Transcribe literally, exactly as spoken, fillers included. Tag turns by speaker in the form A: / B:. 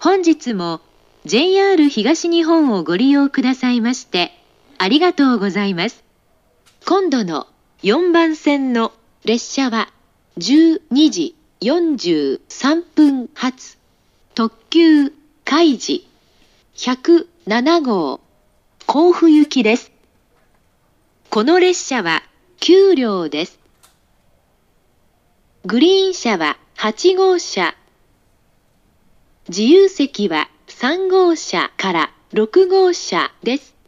A: 本日も ジェイアール 東日本をご利用くださいましてありがとうございます。今度のよんばん線の列車はじゅうにじよんじゅうさんぷん発特急かいじひゃくななごう甲府行きです。この列車はきゅうりょうです。グリーン車ははちごうしゃ、自由席はさんごうしゃからろくごうしゃです。